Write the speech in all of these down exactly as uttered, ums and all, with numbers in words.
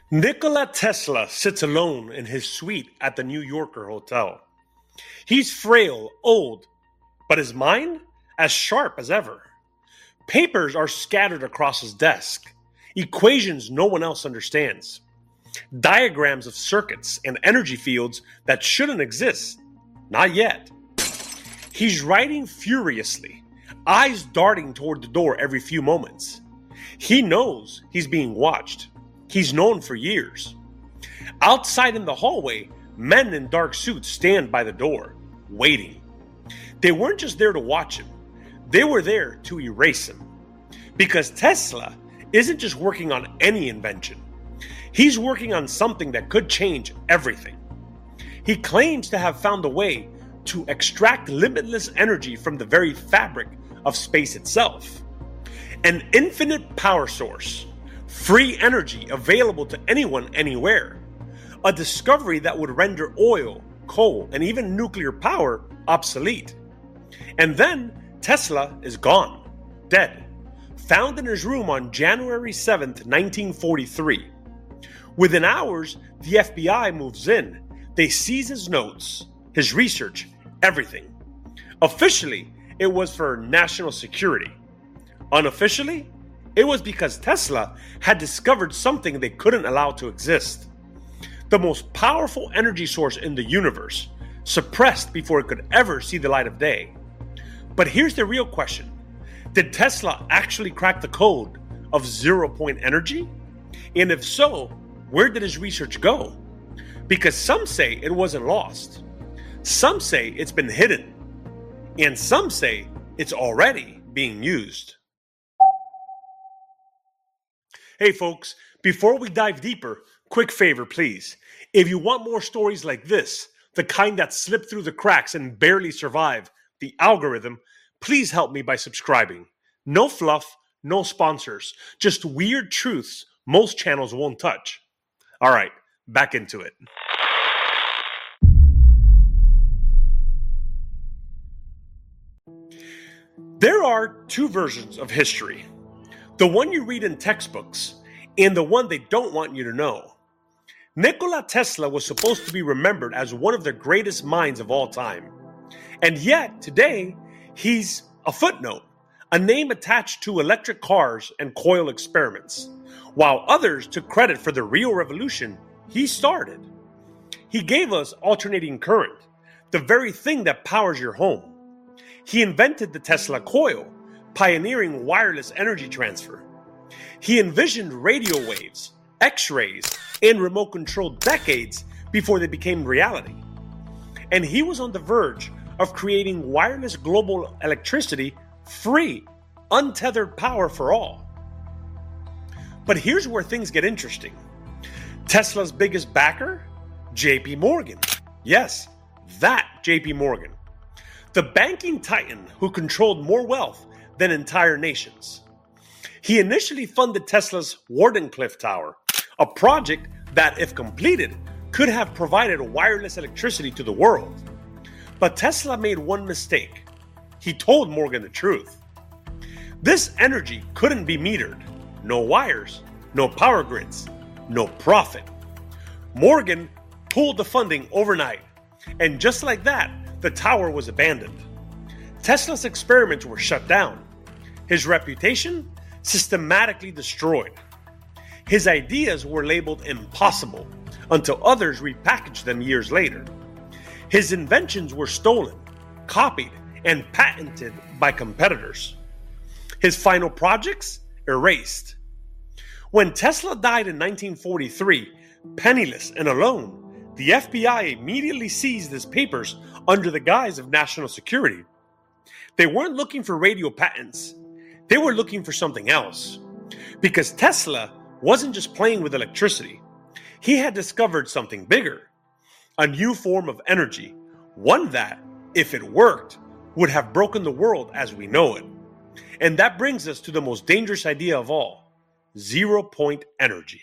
Nikola Tesla sits alone in his suite at the New Yorker hotel. He's frail, old, but his mind as sharp as ever. Papers are scattered across his desk, equations no one else understands, diagrams of circuits and energy fields that shouldn't exist. Not yet. He's writing furiously, eyes darting toward the door every few moments. He knows he's being watched. He's known for years. Outside in the hallway, men in dark suits stand by the door, waiting. They weren't just there to watch him, they were there to erase him. Because Tesla isn't just working on any invention, he's working on something that could change everything. He claims to have found a way to extract limitless energy from the very fabric of space itself. An infinite power source, free energy available to anyone, anywhere. A discovery that would render oil, coal, and even nuclear power obsolete. And then Tesla is gone, dead, found in his room on January seventh, nineteen forty-three. Within hours, the F B I moves in. They seize his notes, his research, everything. Officially, it was for national security. Unofficially, it was because Tesla had discovered something they couldn't allow to exist. The most powerful energy source in the universe, suppressed before it could ever see the light of day. But here's the real question. Did Tesla actually crack the code of zero-point energy? And if so, where did his research go? Because some say it wasn't lost. Some say it's been hidden. And some say it's already being used. Hey folks, before we dive deeper, quick favor please. If you want more stories like this, the kind that slip through the cracks and barely survive the algorithm, please help me by subscribing. No fluff, no sponsors, just weird truths most channels won't touch. All right, back into it. There are two versions of history. The one you read in textbooks, and the one they don't want you to know. Nikola Tesla was supposed to be remembered as one of the greatest minds of all time. And yet, today, he's a footnote, a name attached to electric cars and coil experiments, while others took credit for the real revolution he started. He gave us alternating current, the very thing that powers your home. He invented the Tesla coil, pioneering wireless energy transfer. He envisioned radio waves, X-rays, and remote control decades before they became reality. And he was on the verge of creating wireless global electricity, free, untethered power for all. But here's where things get interesting. Tesla's biggest backer? J P Morgan. Yes, that J P Morgan. The banking titan who controlled more wealth than entire nations. He initially funded Tesla's Wardenclyffe Tower, a project that, if completed, could have provided wireless electricity to the world. But Tesla made one mistake. He told Morgan the truth. This energy couldn't be metered. No wires, no power grids, no profit. Morgan pulled the funding overnight, and just like that, the tower was abandoned. Tesla's experiments were shut down. His reputation systematically destroyed. His ideas were labeled impossible until others repackaged them years later. His inventions were stolen, copied, and patented by competitors. His final projects erased. When Tesla died in nineteen forty-three, penniless and alone, the F B I immediately seized his papers under the guise of national security. They weren't looking for radio patents. They were looking for something else. Because Tesla wasn't just playing with electricity. He had discovered something bigger. A new form of energy. One that, if it worked, would have broken the world as we know it. And that brings us to the most dangerous idea of all. Zero-point energy.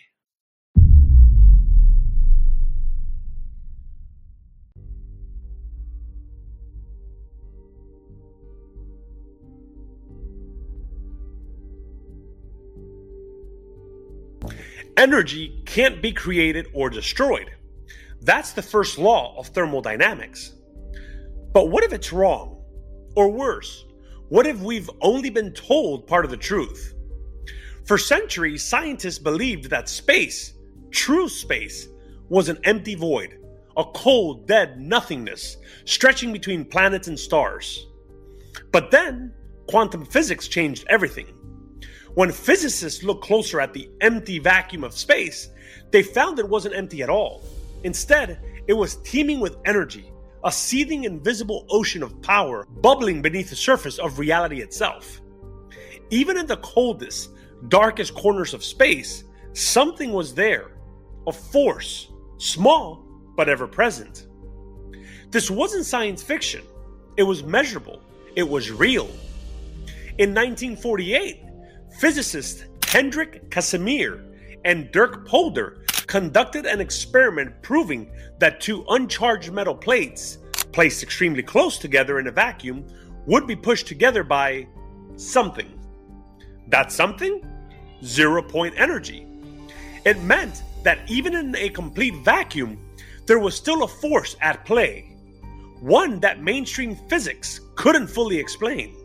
Energy can't be created or destroyed. That's the first law of thermodynamics. But what if it's wrong? Or worse, what if we've only been told part of the truth? For centuries, scientists believed that space, true space, was an empty void, a cold, dead nothingness stretching between planets and stars. But then, quantum physics changed everything. When physicists looked closer at the empty vacuum of space, they found it wasn't empty at all. Instead, it was teeming with energy, a seething invisible ocean of power bubbling beneath the surface of reality itself. Even in the coldest, darkest corners of space, something was there, a force, small but ever present. This wasn't science fiction. It was measurable. It was real. In nineteen forty-eight, physicists Hendrik Casimir and Dirk Polder conducted an experiment proving that two uncharged metal plates, placed extremely close together in a vacuum, would be pushed together by something. That something? Zero-point energy. It meant that even in a complete vacuum, there was still a force at play, one that mainstream physics couldn't fully explain.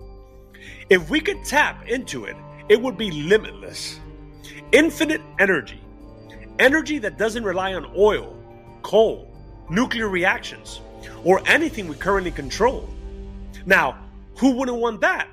If we could tap into it, it would be limitless. Infinite energy. Energy that doesn't rely on oil, coal, nuclear reactions, or anything we currently control. Now, who wouldn't want that?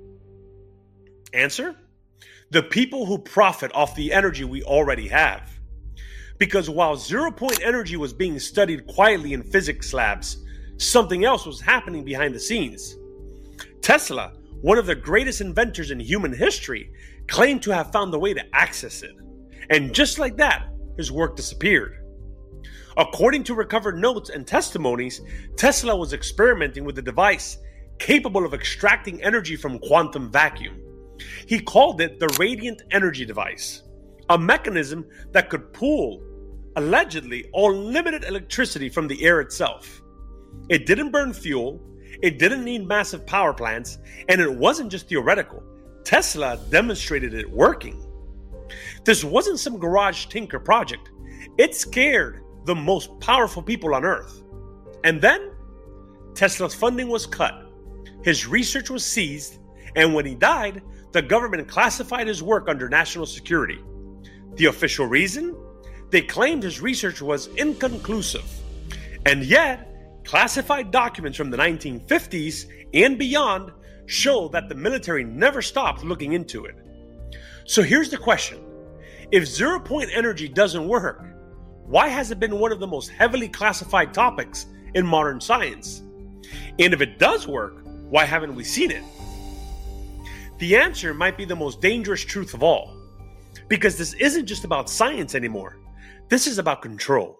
Answer? The people who profit off the energy we already have. Because while zero-point energy was being studied quietly in physics labs, something else was happening behind the scenes. Tesla, one of the greatest inventors in human history, claimed to have found a way to access it. And just like that, his work disappeared. According to recovered notes and testimonies, Tesla was experimenting with a device capable of extracting energy from quantum vacuum. He called it the radiant energy device, a mechanism that could pool, allegedly, unlimited electricity from the air itself. It didn't burn fuel, it didn't need massive power plants, and it wasn't just theoretical. Tesla demonstrated it working. This wasn't some garage tinker project. It scared the most powerful people on Earth. And then, Tesla's funding was cut, his research was seized, and when he died, the government classified his work under national security. The official reason? They claimed his research was inconclusive. And yet, classified documents from the nineteen fifties and beyond show that the military never stopped looking into it. So here's the question. If zero-point energy doesn't work, why has it been one of the most heavily classified topics in modern science? And if it does work, why haven't we seen it? The answer might be the most dangerous truth of all, because this isn't just about science anymore. This is about control.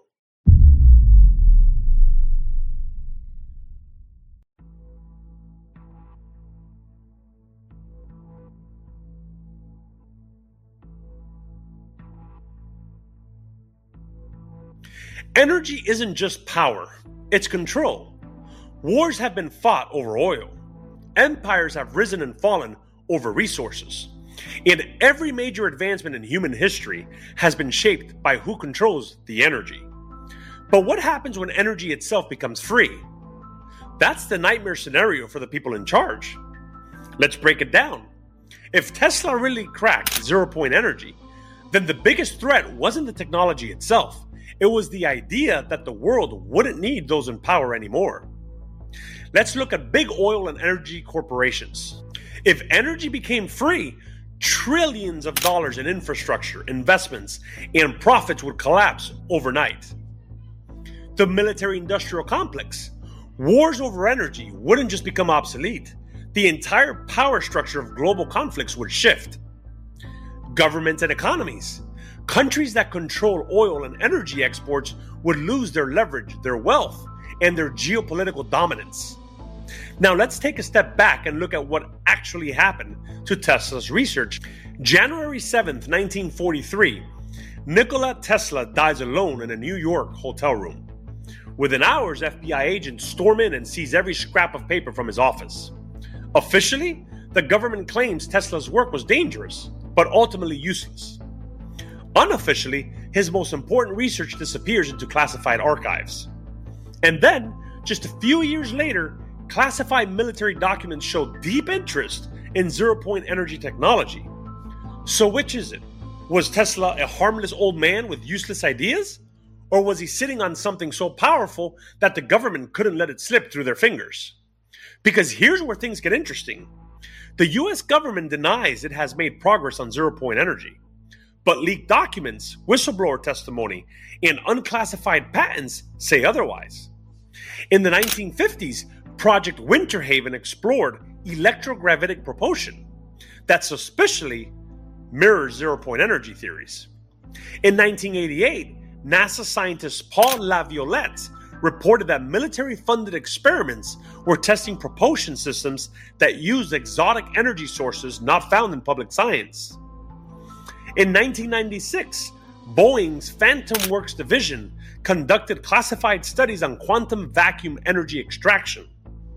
Energy isn't just power, it's control. Wars have been fought over oil. Empires have risen and fallen over resources. And every major advancement in human history has been shaped by who controls the energy. But what happens when energy itself becomes free? That's the nightmare scenario for the people in charge. Let's break it down. If Tesla really cracked zero-point energy, then the biggest threat wasn't the technology itself. It was the idea that the world wouldn't need those in power anymore. Let's look at big oil and energy corporations. If energy became free, trillions of dollars in infrastructure, investments, and profits would collapse overnight. The military-industrial complex. Wars over energy wouldn't just become obsolete. The entire power structure of global conflicts would shift. Governments and economies. Countries that control oil and energy exports would lose their leverage, their wealth, and their geopolitical dominance. Now let's take a step back and look at what actually happened to Tesla's research. January seventh, nineteen forty-three, Nikola Tesla dies alone in a New York hotel room. Within hours, F B I agents storm in and seize every scrap of paper from his office. Officially, the government claims Tesla's work was dangerous, but ultimately useless. Unofficially, his most important research disappears into classified archives. And then, just a few years later, classified military documents show deep interest in zero-point energy technology. So which is it? Was Tesla a harmless old man with useless ideas? Or was he sitting on something so powerful that the government couldn't let it slip through their fingers? Because here's where things get interesting. The U S government denies it has made progress on zero-point energy. But leaked documents, whistleblower testimony, and unclassified patents say otherwise. In the nineteen fifties, Project Winterhaven explored electrogravitic propulsion that suspiciously mirrors zero-point energy theories. In nineteen eighty-eight, NASA scientist Paul Laviolette reported that military-funded experiments were testing propulsion systems that used exotic energy sources not found in public science. In nineteen ninety-six, Boeing's Phantom Works division conducted classified studies on quantum vacuum energy extraction.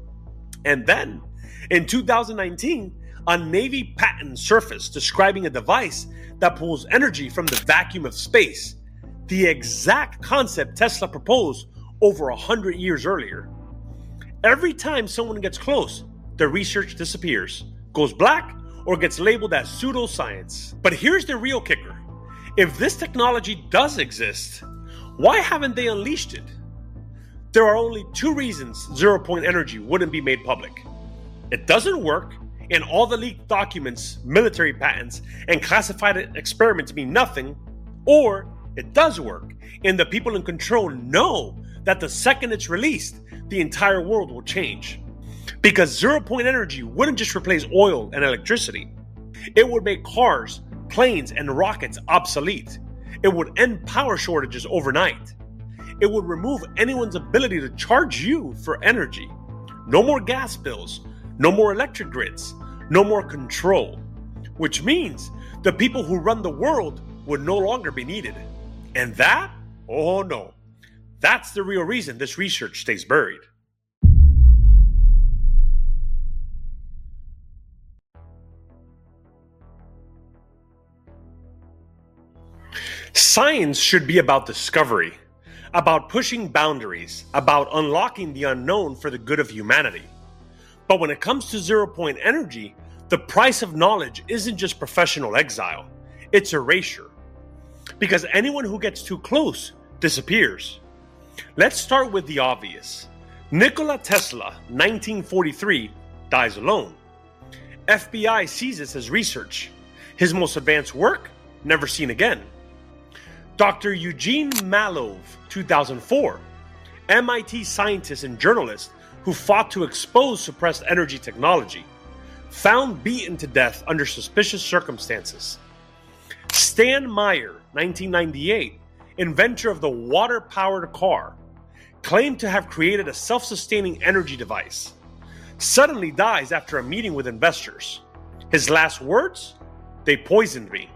And then, in two thousand nineteen, a Navy patent surfaced describing a device that pulls energy from the vacuum of space, the exact concept Tesla proposed over one hundred years earlier. Every time someone gets close, the research disappears, goes black, or gets labeled as pseudoscience. But here's the real kicker. If this technology does exist, why haven't they unleashed it? There are only two reasons zero-point energy wouldn't be made public. It doesn't work, and all the leaked documents, military patents, and classified experiments mean nothing, or it does work, and the people in control know that the second it's released, the entire world will change. Because zero-point energy wouldn't just replace oil and electricity. It would make cars, planes, and rockets obsolete. It would end power shortages overnight. It would remove anyone's ability to charge you for energy. No more gas bills, no more electric grids, no more control. Which means the people who run the world would no longer be needed. And that? Oh no. That's the real reason this research stays buried. Science should be about discovery, about pushing boundaries, about unlocking the unknown for the good of humanity. But when it comes to zero-point energy, the price of knowledge isn't just professional exile, it's erasure. Because anyone who gets too close disappears. Let's start with the obvious. Nikola Tesla, nineteen forty-three, dies alone. F B I seizes his research. His most advanced work, never seen again. Doctor Eugene Malov, two thousand four, M I T scientist and journalist who fought to expose suppressed energy technology, found beaten to death under suspicious circumstances. Stan Meyer, nineteen ninety-eight, inventor of the water-powered car, claimed to have created a self-sustaining energy device, suddenly dies after a meeting with investors. His last words? They poisoned me.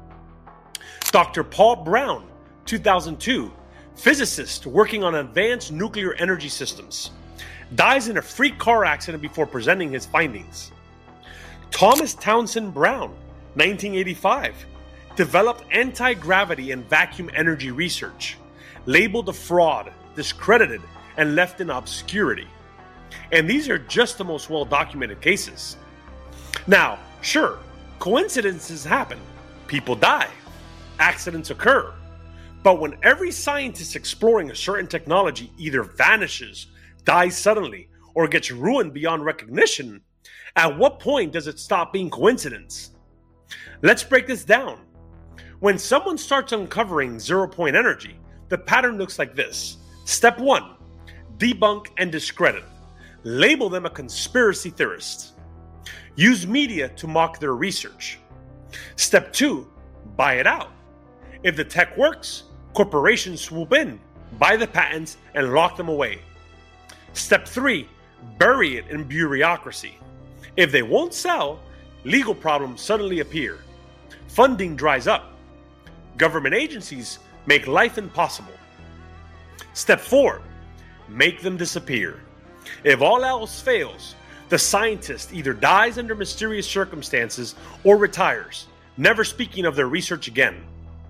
Doctor Paul Brown, two thousand two, physicist working on advanced nuclear energy systems, dies in a freak car accident before presenting his findings. Thomas Townsend Brown, nineteen eighty-five, developed anti-gravity and vacuum energy research, labeled a fraud, discredited, and left in obscurity. And these are just the most well-documented cases. Now, sure, coincidences happen. People die. Accidents occur. But when every scientist exploring a certain technology either vanishes, dies suddenly, or gets ruined beyond recognition, at what point does it stop being coincidence? Let's break this down. When someone starts uncovering zero-point energy, the pattern looks like this. Step one, debunk and discredit. Label them a conspiracy theorist. Use media to mock their research. Step two, buy it out. If the tech works, corporations swoop in, buy the patents, and lock them away. Step three, bury it in bureaucracy. If they won't sell, legal problems suddenly appear. Funding dries up. Government agencies make life impossible. Step four, make them disappear. If all else fails, the scientist either dies under mysterious circumstances or retires, never speaking of their research again.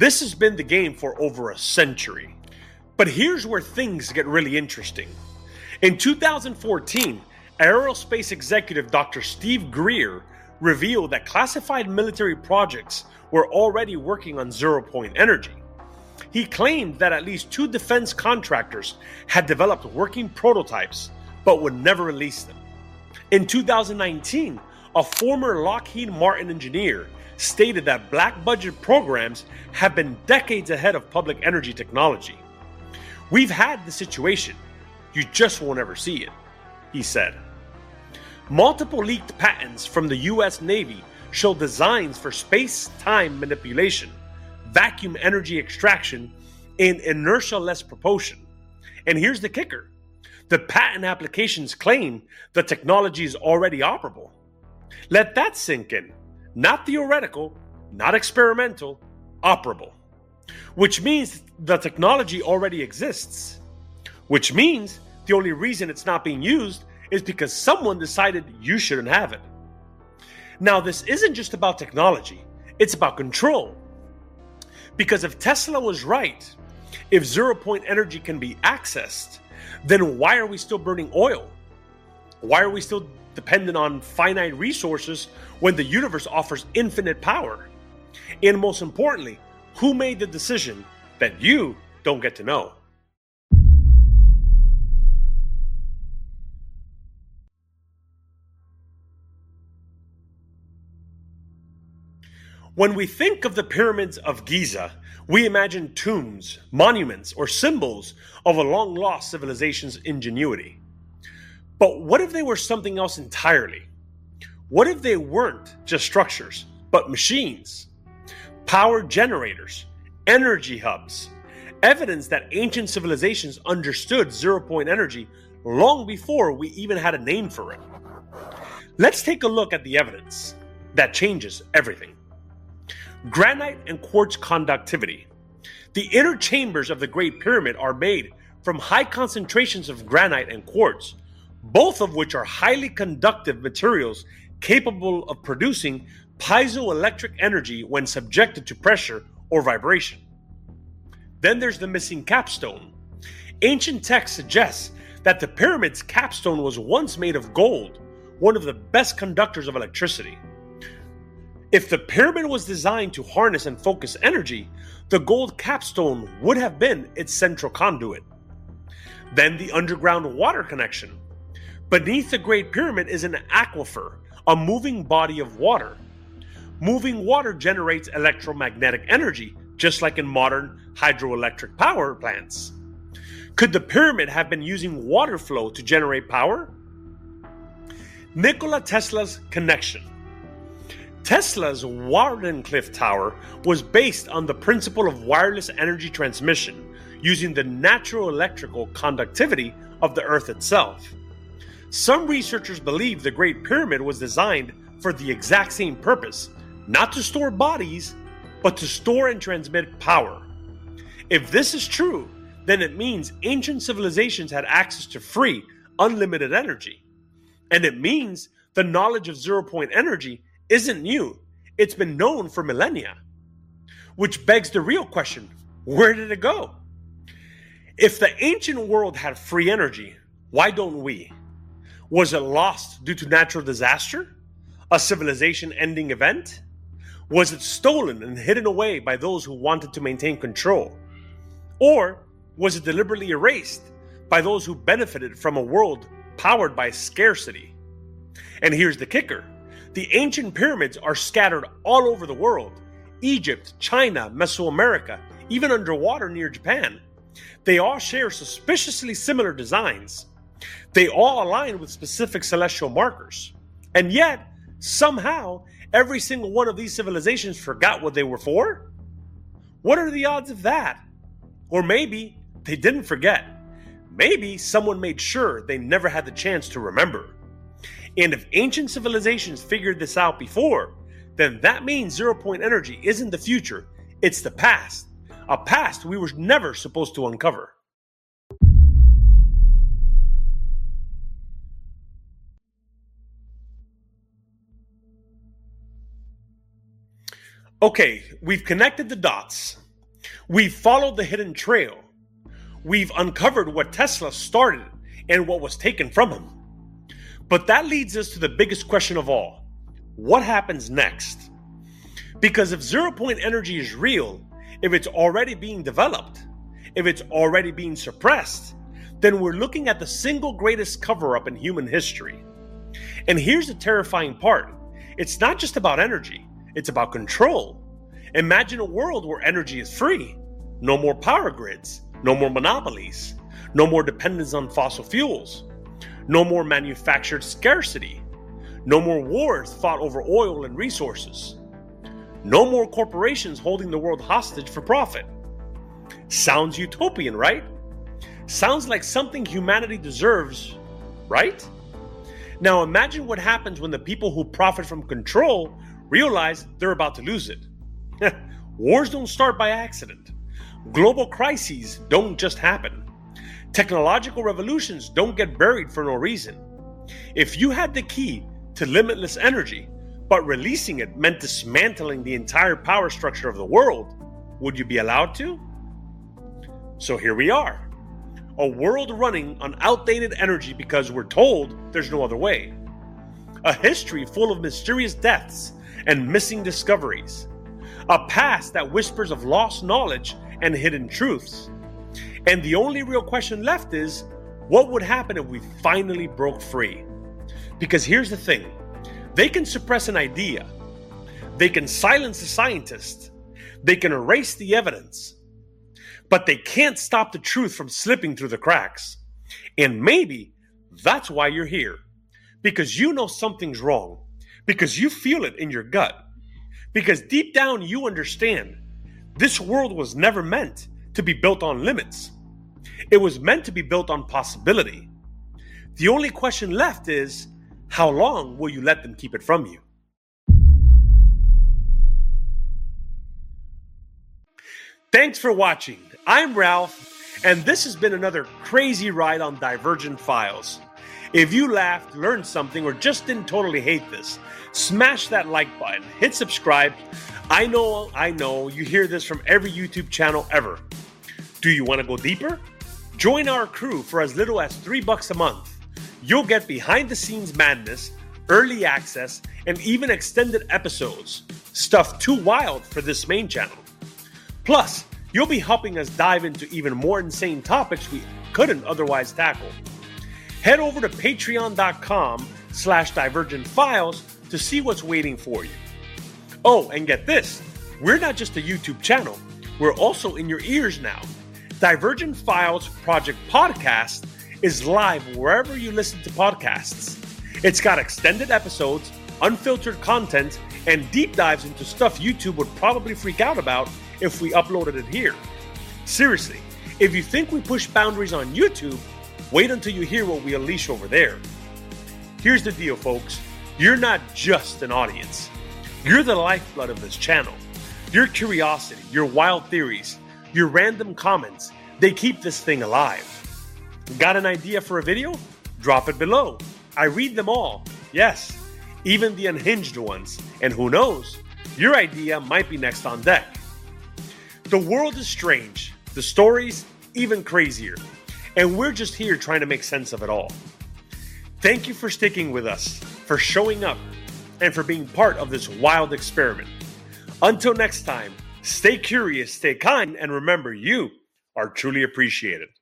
This has been the game for over a century. But here's where things get really interesting. In two thousand fourteen, aerospace executive Doctor Steve Greer revealed that classified military projects were already working on zero-point energy. He claimed that at least two defense contractors had developed working prototypes but would never release them. In two thousand nineteen, a former Lockheed Martin engineer stated that black budget programs have been decades ahead of public energy technology. "We've had the situation, you just won't ever see it," he said. Multiple leaked patents from the U S Navy show designs for space-time manipulation, vacuum energy extraction, and inertia-less propulsion. And here's the kicker. The patent applications claim the technology is already operable. Let that sink in. Not theoretical, not experimental, operable. Which means the technology already exists. Which means the only reason it's not being used is because someone decided you shouldn't have it. Now, this isn't just about technology, it's about control. Because if Tesla was right, if zero-point energy can be accessed, then why are we still burning oil? Why are we still dependent on finite resources when the universe offers infinite power? And most importantly, who made the decision that you don't get to know? When we think of the pyramids of Giza, we imagine tombs, monuments, or symbols of a long-lost civilization's ingenuity. But what if they were something else entirely? What if they weren't just structures, but machines? Power generators, energy hubs, evidence that ancient civilizations understood zero-point energy long before we even had a name for it. Let's take a look at the evidence that changes everything. Granite and quartz conductivity. The inner chambers of the Great Pyramid are made from high concentrations of granite and quartz, both of which are highly conductive materials capable of producing piezoelectric energy when subjected to pressure or vibration. Then there's the missing capstone. Ancient texts suggest that the pyramid's capstone was once made of gold, one of the best conductors of electricity. If the pyramid was designed to harness and focus energy, the gold capstone would have been its central conduit. Then the underground water connection. Beneath the Great Pyramid is an aquifer, a moving body of water. Moving water generates electromagnetic energy, just like in modern hydroelectric power plants. Could the pyramid have been using water flow to generate power? Nikola Tesla's connection. Tesla's Wardenclyffe Tower was based on the principle of wireless energy transmission using the natural electrical conductivity of the Earth itself. Some researchers believe the Great Pyramid was designed for the exact same purpose, not to store bodies, but to store and transmit power. If this is true, then it means ancient civilizations had access to free, unlimited energy. And it means the knowledge of zero-point energy isn't new. It's been known for millennia. Which begs the real question, where did it go? If the ancient world had free energy, why don't we? Was it lost due to natural disaster? A civilization-ending event? Was it stolen and hidden away by those who wanted to maintain control? Or was it deliberately erased by those who benefited from a world powered by scarcity? And here's the kicker. The ancient pyramids are scattered all over the world. Egypt, China, Mesoamerica, even underwater near Japan. They all share suspiciously similar designs. They all align with specific celestial markers. And yet, somehow, every single one of these civilizations forgot what they were for? What are the odds of that? Or maybe they didn't forget. Maybe someone made sure they never had the chance to remember. And if ancient civilizations figured this out before, then that means zero-point energy isn't the future, it's the past. A past we were never supposed to uncover. Okay, we've connected the dots. We've followed the hidden trail. We've uncovered what Tesla started and what was taken from him. But that leads us to the biggest question of all. What happens next? Because if zero-point energy is real, if it's already being developed, if it's already being suppressed, then we're looking at the single greatest cover-up in human history. And here's the terrifying part. It's not just about energy. It's about control. Imagine a world where energy is free. No more power grids. No more monopolies. No more dependence on fossil fuels. No more manufactured scarcity. No more wars fought over oil and resources. No more corporations holding the world hostage for profit. Sounds utopian, right? Sounds like something humanity deserves, right? Now imagine what happens when the people who profit from control realize they're about to lose it. Wars don't start by accident. Global crises don't just happen. Technological revolutions don't get buried for no reason. If you had the key to limitless energy, but releasing it meant dismantling the entire power structure of the world, would you be allowed to? So here we are. A world running on outdated energy because we're told there's no other way. A history full of mysterious deaths and missing discoveries. A past that whispers of lost knowledge and hidden truths. And the only real question left is, what would happen if we finally broke free? Because here's the thing. They can suppress an idea. They can silence a scientist. They can erase the evidence. But they can't stop the truth from slipping through the cracks. And maybe that's why you're here. Because you know something's wrong. Because you feel it in your gut. Because deep down you understand this world was never meant to be built on limits. It was meant to be built on possibility. The only question left is, how long will you let them keep it from you? Thanks for watching. I'm Ralph, and this has been another crazy ride on Divergent Files. If you laughed, learned something, or just didn't totally hate this, smash that like button, hit subscribe. I know, I know, you hear this from every YouTube channel ever. Do you want to go deeper? Join our crew for as little as three bucks a month. You'll get behind-the-scenes madness, early access, and even extended episodes. Stuff too wild for this main channel. Plus, you'll be helping us dive into even more insane topics we couldn't otherwise tackle. Head over to patreon.com slash divergent files to see what's waiting for you. Oh, and get this, we're not just a YouTube channel, we're also in your ears now. Divergent Files Project Podcast is live wherever you listen to podcasts. It's got extended episodes, unfiltered content, and deep dives into stuff YouTube would probably freak out about if we uploaded it here. Seriously, if you think we push boundaries on YouTube, wait until you hear what we unleash over there. Here's the deal, folks. You're not just an audience. You're the lifeblood of this channel. Your curiosity, your wild theories, your random comments, they keep this thing alive. Got an idea for a video? Drop it below. I read them all. Yes, even the unhinged ones. And who knows, your idea might be next on deck. The world is strange. The stories even crazier. And we're just here trying to make sense of it all. Thank you for sticking with us, for showing up, and for being part of this wild experiment. Until next time, stay curious, stay kind, and remember, you are truly appreciated.